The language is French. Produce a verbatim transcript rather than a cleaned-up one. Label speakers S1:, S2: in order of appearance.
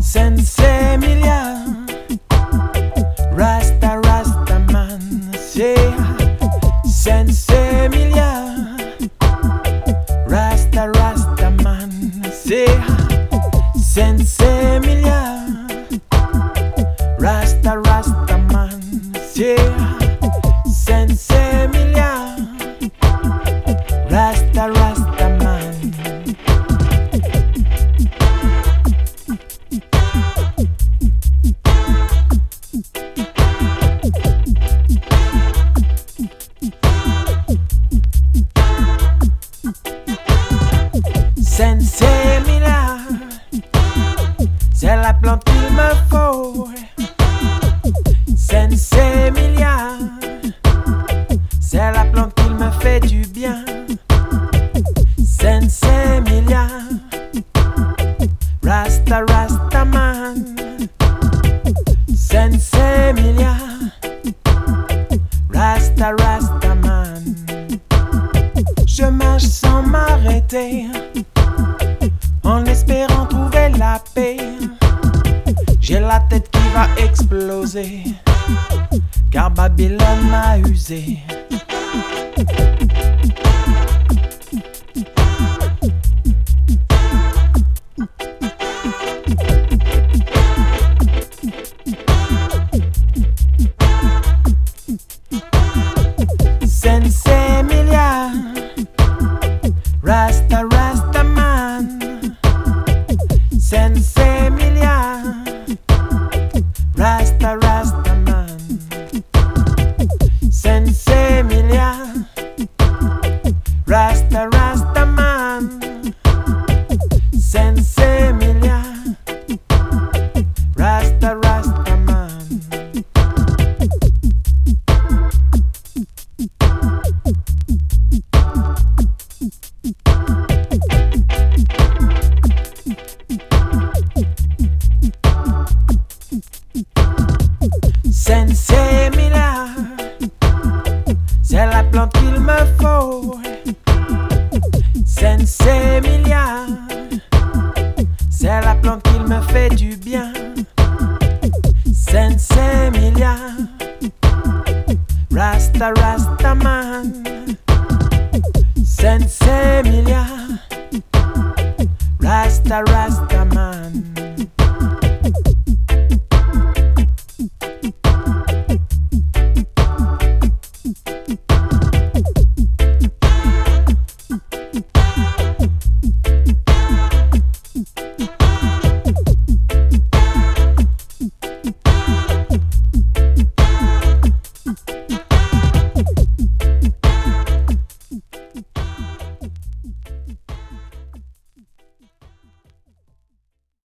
S1: Sensei Emilia, Rasta Rasta man, say Sensei Emilia, Rasta Rasta man, say Sensei Emilia, Rasta Rasta man, say Sensei Emilia, Rasta Rasta man. Sensei Emilia, c'est la plante qu'il me faut. Sensei Emilia, c'est la plante qu'il me fait du bien. Sensei Emilia, Rasta Rasta man. Sensei Emilia, Rasta Rasta man. Je marche sans m'arrêter, en espérant trouver la paix. J'ai la tête qui va exploser, car Babylone m'a usé. Sensei Emilia, Rasta Rasta man. Sensei Emilia, Rasta Rasta man. Sensei Emilia, Rasta Rasta man. Sensei Emilia, Rasta Rasta man. Sensei Emilia, c'est la plante qu'il me faut. Sensei Emilia, c'est la plante qu'il me fait du bien. Sensei Emilia, Rasta Rasta man. Sensei Emilia, Rasta Rasta